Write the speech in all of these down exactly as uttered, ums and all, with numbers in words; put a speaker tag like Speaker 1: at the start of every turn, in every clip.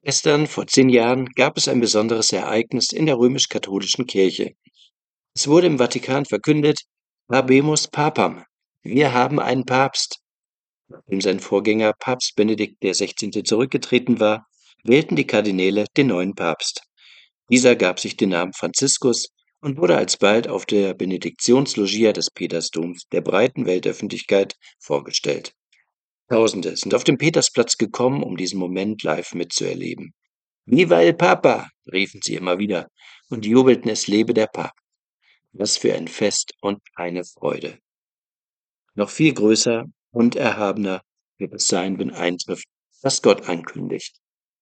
Speaker 1: Gestern, vor zehn Jahren, gab es ein besonderes Ereignis in der römisch-katholischen Kirche. Es wurde im Vatikan verkündet: Habemus Papam. Wir haben einen Papst. Nachdem sein Vorgänger Papst Benedikt der Sechzehnte zurückgetreten war, wählten die Kardinäle den neuen Papst. Dieser gab sich den Namen Franziskus und wurde alsbald auf der Benediktionsloggia des Petersdoms der breiten Weltöffentlichkeit vorgestellt. Tausende sind auf den Petersplatz gekommen, um diesen Moment live mitzuerleben. Viva el Papa, riefen sie immer wieder und jubelten, es lebe der Papst. Was für ein Fest und eine Freude. Noch viel größer und erhabener wird es sein, wenn eintrifft, was Gott ankündigt.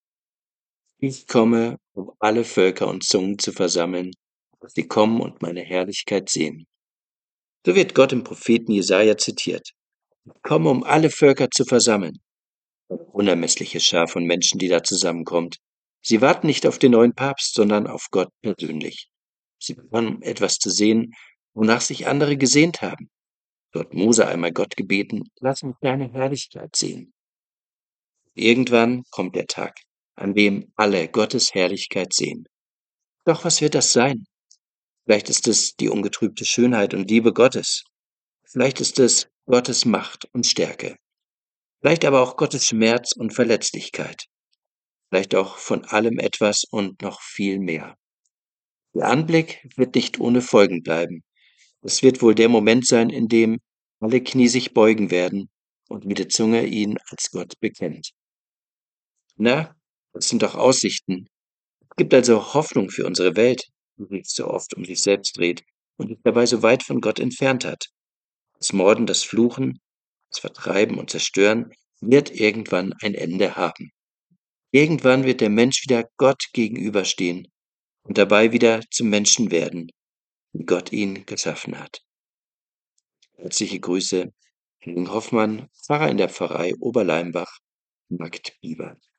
Speaker 1: Ich komme, um alle Völker und Zungen zu versammeln, dass sie kommen und meine Herrlichkeit sehen. So wird Gott im Propheten Jesaja zitiert. Ich komme, um alle Völker zu versammeln. Eine unermessliche Schar von Menschen, die da zusammenkommt. Sie warten nicht auf den neuen Papst, sondern auf Gott persönlich. Sie bekommen etwas zu sehen, wonach sich andere gesehnt haben. So hat Mose einmal Gott gebeten: Lass mich deine Herrlichkeit sehen. Irgendwann kommt der Tag, an dem alle Gottes Herrlichkeit sehen. Doch was wird das sein? Vielleicht ist es die ungetrübte Schönheit und Liebe Gottes. Vielleicht ist es Gottes Macht und Stärke. Vielleicht aber auch Gottes Schmerz und Verletzlichkeit. Vielleicht auch von allem etwas und noch viel mehr. Der Anblick wird nicht ohne Folgen bleiben. Es wird wohl der Moment sein, in dem alle Knie sich beugen werden und jede Zunge ihn als Gott bekennt. Na, das sind doch Aussichten. Es gibt also Hoffnung für unsere Welt, die sich so oft um sich selbst dreht und sich dabei so weit von Gott entfernt hat. Das Morden, das Fluchen, das Vertreiben und Zerstören wird irgendwann ein Ende haben. Irgendwann wird der Mensch wieder Gott gegenüberstehen und dabei wieder zum Menschen werden, wie Gott ihn geschaffen hat. Herzliche Grüße, Henning Hoffmann, Pfarrer in der Pfarrei Oberleimbach, Markt Bieber.